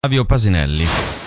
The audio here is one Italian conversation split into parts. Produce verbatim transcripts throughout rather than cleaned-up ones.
Flavio Pasinelli.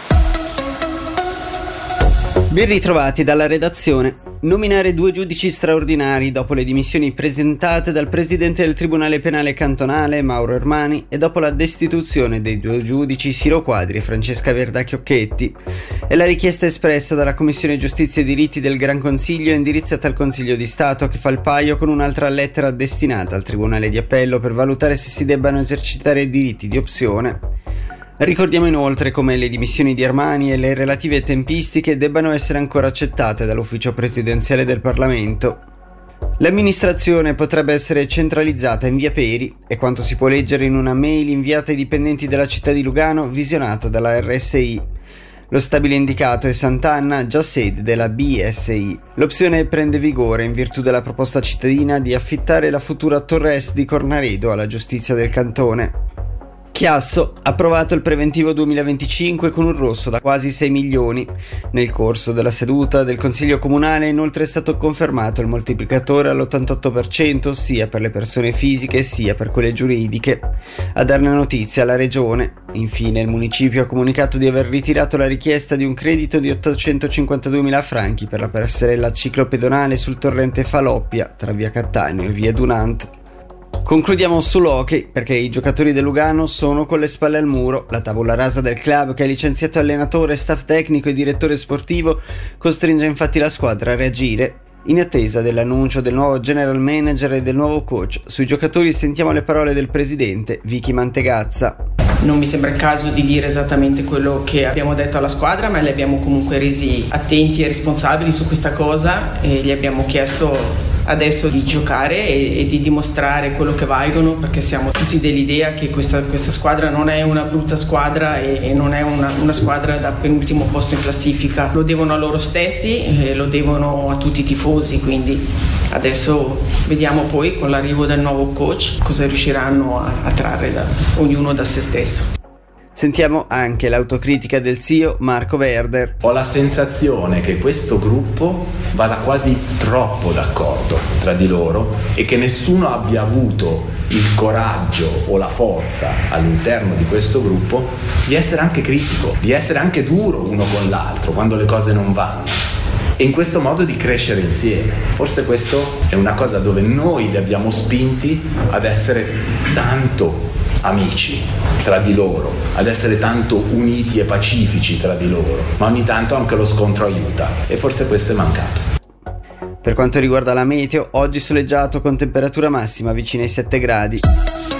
Ben ritrovati dalla redazione. Nominare due giudici straordinari dopo le dimissioni presentate dal presidente del Tribunale Penale Cantonale, Mauro Ermani, e dopo la destituzione dei due giudici Siro Quadri e Francesca Verdacchiocchetti. È la richiesta espressa dalla Commissione Giustizia e Diritti del Gran Consiglio indirizzata al Consiglio di Stato, che fa il paio con un'altra lettera destinata al Tribunale di Appello per valutare se si debbano esercitare i diritti di opzione. Ricordiamo inoltre come le dimissioni di Ermani e le relative tempistiche debbano essere ancora accettate dall'ufficio presidenziale del Parlamento. L'amministrazione potrebbe essere centralizzata in via Peri, è quanto si può leggere in una mail inviata ai dipendenti della città di Lugano visionata dalla R S I. Lo stabile indicato è Sant'Anna, già sede della B S I. L'opzione prende vigore in virtù della proposta cittadina di affittare la futura Torre Est di Cornaredo alla giustizia del cantone. Chiasso ha approvato il preventivo duemilaventicinque con un rosso da quasi sei milioni. Nel corso della seduta del Consiglio Comunale inoltre è stato confermato il moltiplicatore all'ottantotto per cento sia per le persone fisiche sia per quelle giuridiche. A darne notizia la Regione. Infine il municipio ha comunicato di aver ritirato la richiesta di un credito di ottocentocinquantaduemila franchi per la passerella ciclopedonale sul torrente Faloppia tra via Cattaneo e via Dunant. Concludiamo sull'hockey perché i giocatori del Lugano sono con le spalle al muro. La tavola rasa del club, che ha licenziato allenatore, staff tecnico e direttore sportivo, costringe infatti la squadra a reagire. In attesa dell'annuncio del nuovo general manager e del nuovo coach, sui giocatori sentiamo le parole del presidente Vicky Mantegazza. Non mi sembra il caso di dire esattamente quello che abbiamo detto alla squadra, ma li abbiamo comunque resi attenti e responsabili su questa cosa e gli abbiamo chiesto adesso di giocare e, e di dimostrare quello che valgono, perché siamo tutti dell'idea che questa, questa squadra non è una brutta squadra e, e non è una, una squadra da penultimo posto in classifica. Lo devono a loro stessi e lo devono a tutti i tifosi, quindi adesso vediamo poi con l'arrivo del nuovo coach cosa riusciranno a, a trarre da, ognuno da se stesso. Sentiamo anche l'autocritica del C E O Marco Werder. Ho la sensazione che questo gruppo vada quasi troppo d'accordo tra di loro e che nessuno abbia avuto il coraggio o la forza all'interno di questo gruppo di essere anche critico, di essere anche duro uno con l'altro quando le cose non vanno e in questo modo di crescere insieme. Forse questo è una cosa dove noi li abbiamo spinti ad essere tanto amici tra di loro, ad essere tanto uniti e pacifici tra di loro, ma ogni tanto anche lo scontro aiuta e forse questo è mancato. Per quanto riguarda la meteo, oggi soleggiato con temperatura massima vicina ai sette gradi.